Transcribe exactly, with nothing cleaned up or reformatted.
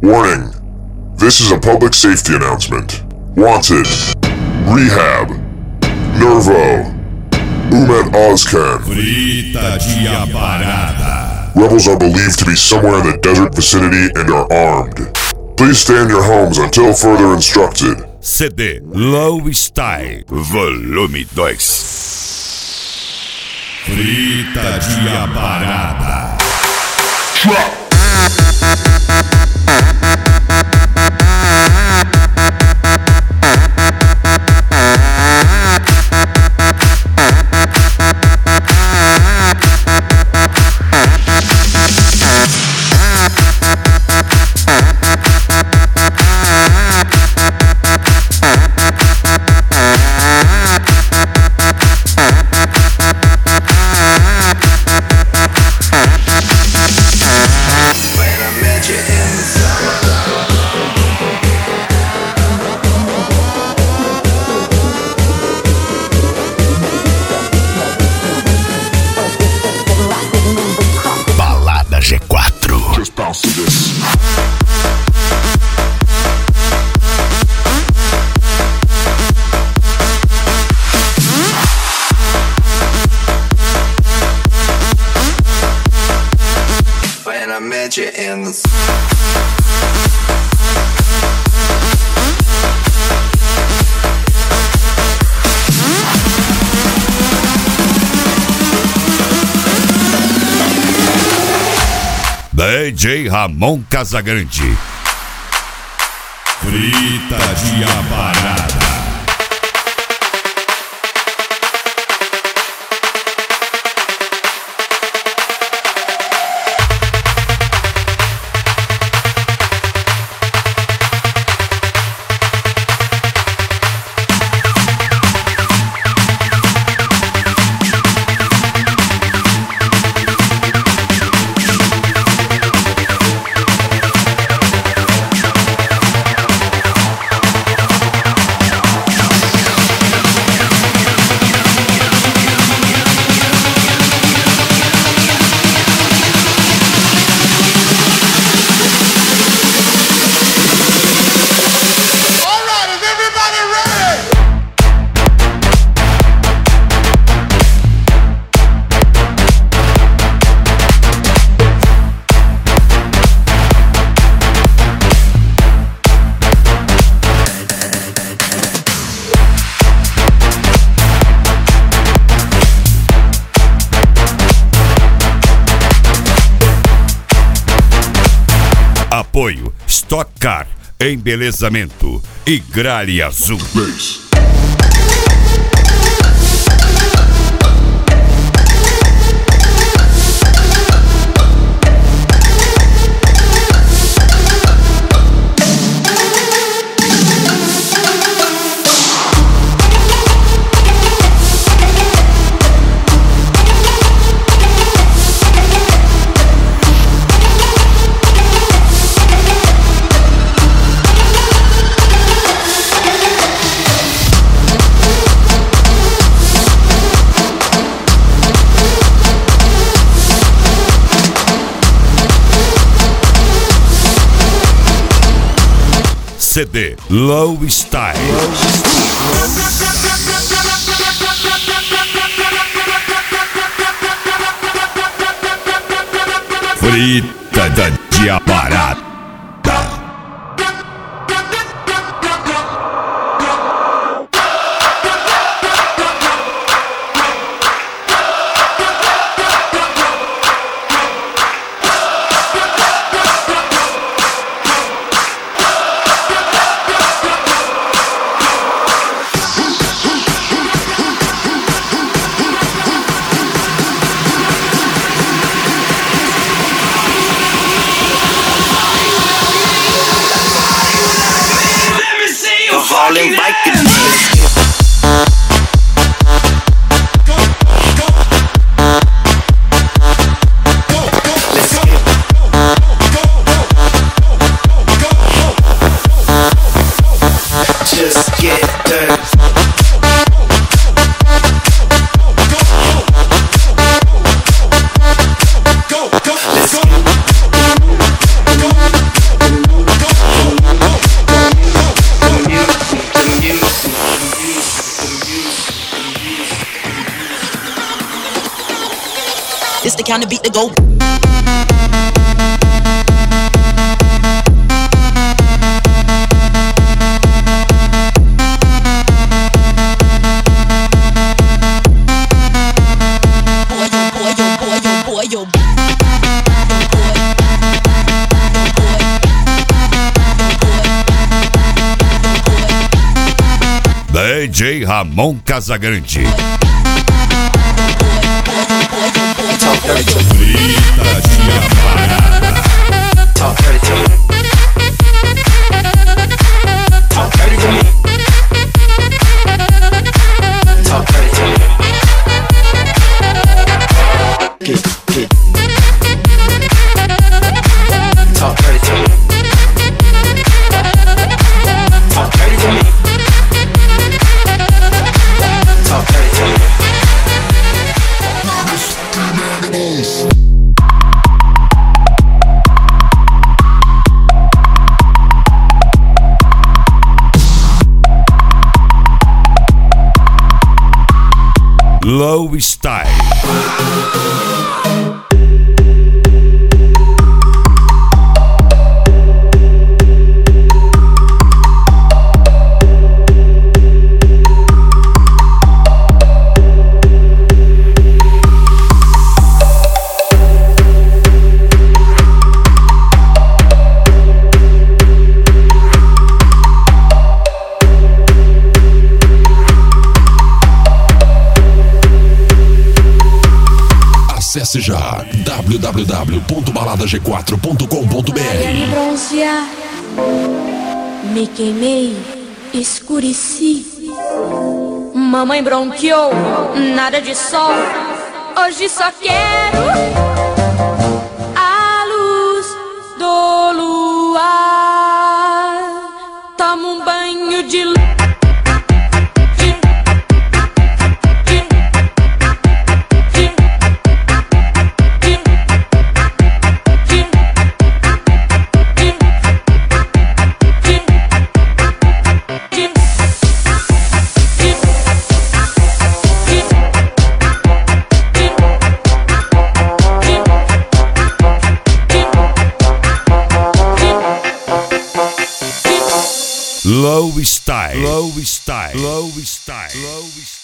Warning. This is a public safety announcement. Wanted. Rehab. Nervo. Umet Ozcan. Frita de Aparada. Rebels are believed to be somewhere in the desert vicinity and are armed. Please stay in your homes until further instructed. C D Low Style Volume dois. Frita de Aparada. Drop. You in the D J Ramon Casagrande. Frita de Aparada. Apoio Stock Car, Embelezamento e Gralha Azul. Base. C D Low Style. Frita de Aparada. count the beat to go. D J Ramon Casagrande. Talk dirty to me. Talk dirty to me. Talk dirty to me. Get, get. Talk dirty to me. Talk dirty to me. Talk dirty to me. Low Style. Acesse já w w w ponto balada g quatro ponto com ponto b r. Me bronzear, me queimei, escureci. Mamãe bronqueou, nada de sol. Hoje só quero a luz do luar. Toma um banho de luz. Low Style. Low Style. Low Style. Low Style.